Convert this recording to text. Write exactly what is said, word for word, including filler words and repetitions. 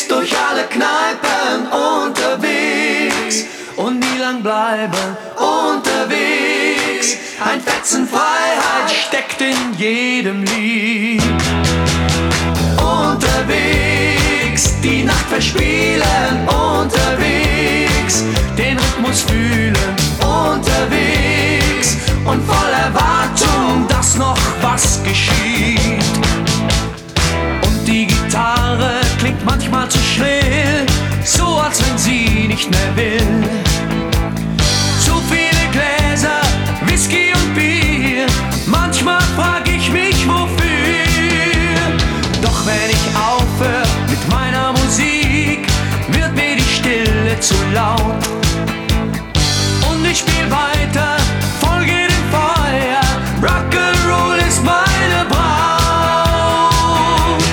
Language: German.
ist durch alle Kneipen unterwegs und nie lang bleiben unterwegs. Ein Fetzen Freiheit steckt in jedem Lied. Unterwegs, die Nacht verspielen, unterwegs, den Rhythmus fühlen, unterwegs und voll Erwartung, dass noch was geschieht. Und die Gitarre klingt manchmal zu schrill, so als wenn sie nicht mehr will. Zu viele Gläser, Whisky und Bier, manchmal frag ich mich wofür. Doch wenn ich aufhör mit meiner Musik, wird mir die Stille zu laut und ich spiel weiter.